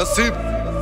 नसीब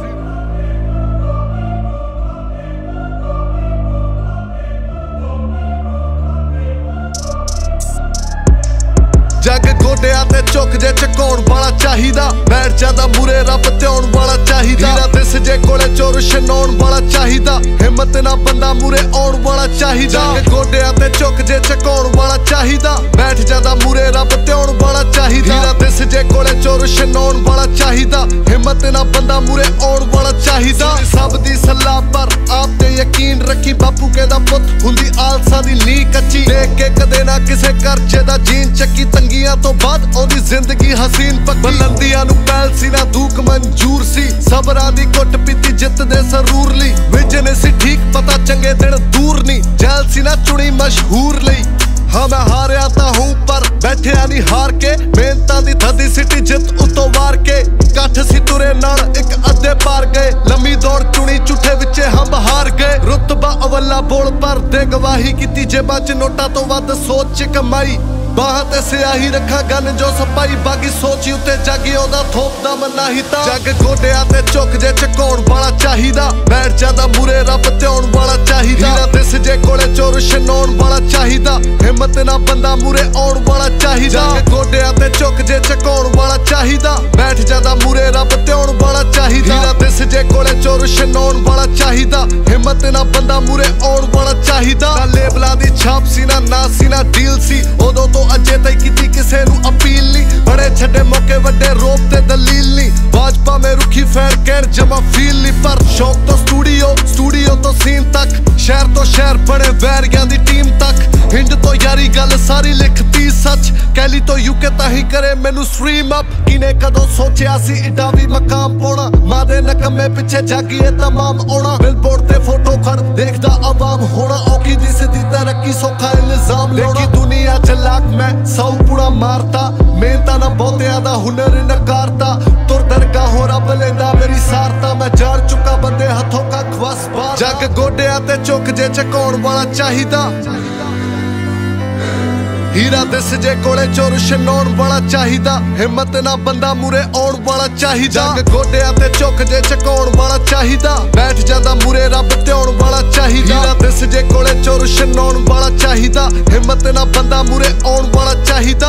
जग गोडिया ते झुक जे झुकाउण वाला चाहिदा बैठ जांदा मूरे रब ध्याउण वाला चाहिदा हीरा दिस जे कोले चोर छनाउण वाला चाहिदा हिम्मत ना बंदा मूरे आउण वाला चाहिदा जग गोडिया ते झुक जे झुकाउण वाला चाहिदा बैठ जांदा मूरे रब ध्याउण वाला चाहिदा हीरा दिस जे कोले चोर छनाउण वाला चाहिदा हिम्मत ना बंदा मूरे आउण वाला चाहिदा सब दी सलाह पर आप ते यकीन रखी बापू कहदा पुत हुंदी आलसा दी नी कच्ची देख के कदे ना किसे करजे दा जीन चक्की तंगियां तो बाद आउंदी जिंदगी हसीन पक्की बुलंदियां नू पैल सी ना दुख मंजूर सी सबरां दी घुट पीती जित दे सरूर लई विजन सी ठीक पता चंगे दिन दूर नी जैल सी ना चुनी मशहूर लई हाँ मैं हारिया तां हूं पर बैठिया नहीं हार के मेहनतां दी थदी सिटी जित उतों वार के कठ सी तुरे नाल एक अद्धे पार गए लम्मी दौड़ चुनी झूठे विचे हम हार गए रुतबा अवला बोल पर दे गवाही कीती जेबां च नोटां तो वध सोच च कमाई बाहां ते स्याही रखा गन जो सपाई बागी सोची उत्ते जागी ओदा थोप दा मनाही ता जग गोडिया ते झुक जे झुकाउण वाला चाहिदा बैठ जांदा मूरे रब ध्याउण वाला चाहिदा हीरा दिस जे कोले चोर छनाउण वाला चाहिदा हिम्मत ना बंदा मूरे आउण वाला चाहिदा जग गोडिया ते झुक जे झुकाउण वाला चाहिदा बैठ जांदा मूरे रब ध्याउण वाला चाहिदा हीरा दिस जे कोले चोर छनाउण वाला चाहिदा हिम्मत ना बंदा मूरे आउण वाला चाहिदा ना लेबलां दी छाप सी ना सी ना डील सी ओदों तो अजे तई कीती किसे नू अपील नहीं बड़े छड़े मौके वड्डे रोप ते दलील नहीं भाजपा में रुखी फैन कहण जमा फील नहीं पर शौक तो स्टूडियो तो सीन तक शहर तो शहर बड़े वैरियां दी टीम तक हिंद तो यारी गल सारी लिखती सच कैली तो यूके ताही करे मैनू स्ट्रीम अप किने कदों सोचिया सी इडा भी मकाम पाउणा मां दे नकमे पिछे जागिए तमाम आउणा बिलबोर्ड ते फोटो खड़ देखदा अवाम होना औखी दिसदी तरक्की सौखा इल्जाम लाउणा दुनिया च लाख मैं सौ पुड़ा मारता मेहनता ना बहुतिया दा हुनर नकारता तुर दरगाहों रब लेंदा मेरी सारता मैं जान चुका बंदे हथों का खवस बार जग गोडिया ते झुक जे झुकाउण वाला चाहिदा हीरा दिस जे कोले चोर छनाउण वाला चाहिदा हिम्मत ना बंदा मूरे आउण वाला चाहिदा जग गोडिया ते झुक जे झुकाउण वाला चाहिदा बैठ जांदा मूरे रब ध्याउण वाला चाहिदा हीरा दिस जे कोले चोर छनाउण वाला चाहिदा हिम्मत ना बंदा मूरे आउण वाला चाहिदा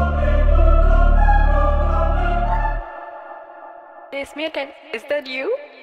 Is that you?